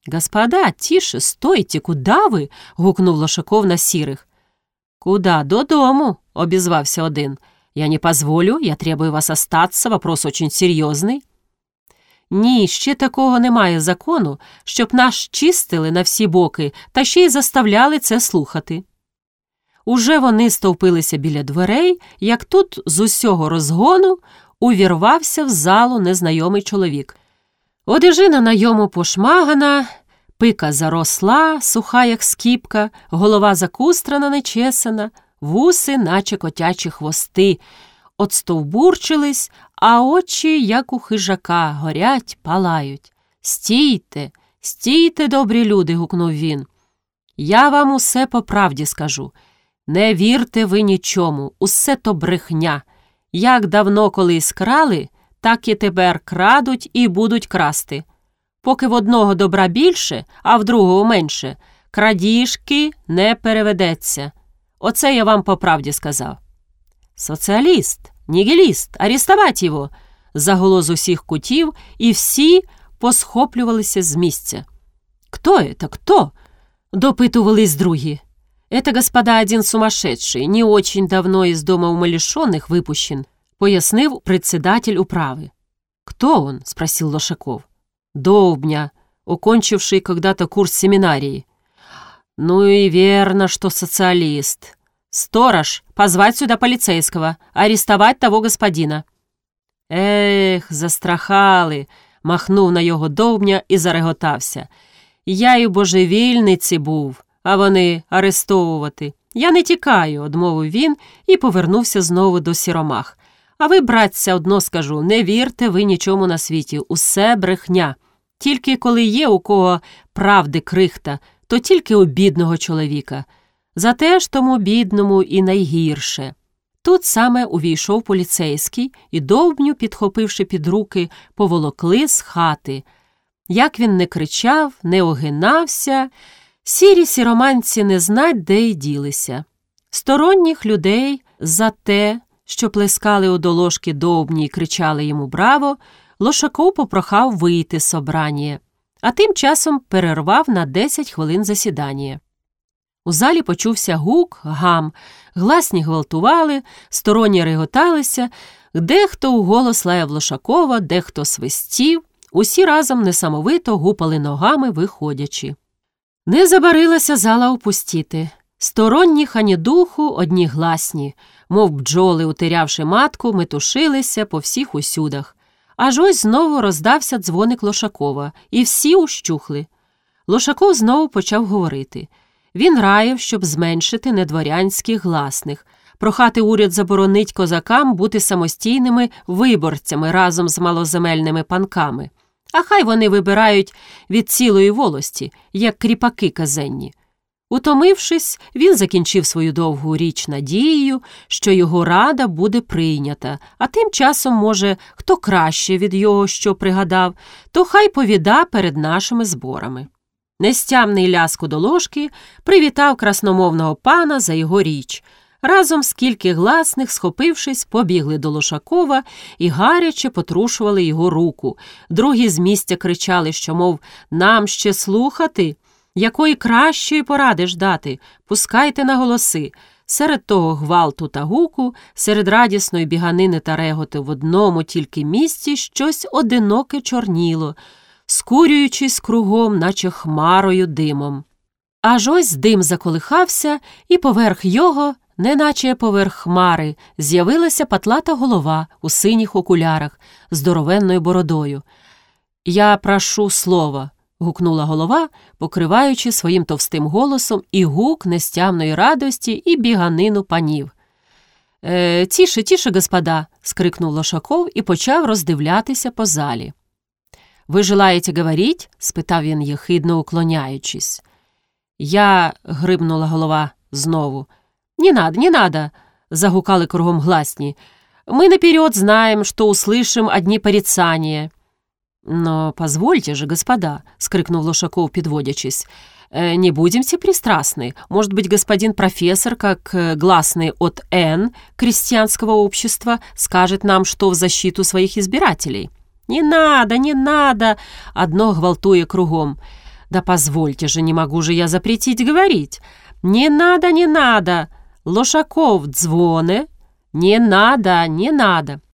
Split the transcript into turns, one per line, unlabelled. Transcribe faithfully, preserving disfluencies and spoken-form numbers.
«Господа, тише, стойте, куда ви?» – гукнув Лошаков на сірих. «Куда? Додому», – обізвався один. «Я не позволю, я требую вас остаться, вопрос очень серйозний». «Ні, ще такого немає закону, щоб нас чистили на всі боки та ще й заставляли це слухати». Уже вони стовпилися біля дверей, як тут з усього розгону увірвався в залу незнайомий чоловік. Одежина на йому пошмагана, пика заросла, суха, як скіпка, голова закустрана, нечесана, вуси, наче котячі хвости, отстовбурчились, а очі, як у хижака, горять, палають. «Стійте, стійте, добрі люди!» – гукнув він. «Я вам усе по правді скажу. Не вірте ви нічому, усе то брехня. Як давно колись крали, так і тепер крадуть і будуть красти. Поки в одного добра більше, а в другого менше, крадіжки не переведеться. Оце я вам по правді сказав». «Соціаліст, нігіліст, арестовать його!» – загуло з усіх кутів, і всі посхоплювалися з місця. «Кто это, кто?» – допитувались другі. «Это, господа, один сумасшедший, не очень давно из дома умалишенных выпущен», — пояснив председатель управы. «Кто он?» — спросил Лошаков. «Довбня, окончивший когда-то курс семинарии». «Ну и верно, что социалист. Сторож, позвать сюда полицейского, арестовать того господина». «Ех, застрахали», — махнув на його Довбня і зареготався. «Я й у божевільниці був, а вони арестовувати. Я не тікаю», – одмовив він і повернувся знову до сіромах. «А ви, братця, одно скажу, не вірте ви нічому на світі, усе брехня. Тільки коли є у кого правди крихта, то тільки у бідного чоловіка. Зате ж тому бідному і найгірше». Тут саме увійшов поліцейський і Довбню, підхопивши під руки, поволокли з хати. Як він не кричав, не огинався, сірі сіроманці не знать, де й ділися. Сторонніх людей за те, що плескали у долошки Довбні і кричали йому «Браво!», Лошаков попрохав вийти з собрання, а тим часом перервав на десять хвилин засідання. У залі почувся гук, гам, гласні гвалтували, сторонні реготалися, дехто уголос лаяв Лошакова, дехто свистів, усі разом несамовито гупали ногами, виходячи. Не забарилася зала опустіти. Сторонніх ані духу, одні гласні, мов бджоли, утерявши матку, метушилися по всіх усюдах. Аж ось знову роздався дзвоник Лошакова, і всі ущухли. Лошаков знову почав говорити. Він раїв, щоб зменшити недворянських гласних, прохати уряд заборонить козакам бути самостійними виборцями разом з малоземельними панками. А хай вони вибирають від цілої волості, як кріпаки казенні. Утомившись, він закінчив свою довгу річ надією, що його рада буде прийнята, а тим часом, може, хто краще від його що пригадав, то хай повіда перед нашими зборами. Нестямний ляск у доложки привітав красномовного пана за його річ. Разом скільки гласних, схопившись, побігли до Лошакова і гаряче потрушували його руку. Другі з місця кричали, що, мов, нам ще слухати, якої кращої поради ждати, пускайте на голоси. Серед того гвалту та гуку, серед радісної біганини та реготи в одному тільки місці щось одиноке чорніло, скурюючись кругом, наче хмарою димом. Аж ось дим заколихався, і поверх його, неначе поверх хмари, з'явилася патлата голова у синіх окулярах, здоровенною бородою. «Я прошу слова», – гукнула голова, покриваючи своїм товстим голосом і гук нестямної радості, і біганину панів. «Е, «Тіше, тіше, господа», – скрикнув Лошаков і почав роздивлятися по залі. «Ви желаєте говорить?» – спитав він, єхидно уклоняючись. «Я», – грибнула голова знову. «Не надо, не надо», – загукали кругом гласні. «Мы наперед знаем, что услышим одни порицания». «Но позвольте же, господа», – скрикнул Лошаков, подводячись, – «не будемте пристрастны. Может быть, господин профессор, как гласный от Н крестьянского общества, скажет нам, что в защиту своих избирателей». «Не надо, не надо», – одно гвалтує кругом. «Да позвольте же, не могу же я запретить говорить. Не надо, не надо! Лошаков, дзвоны! Не надо, не надо!»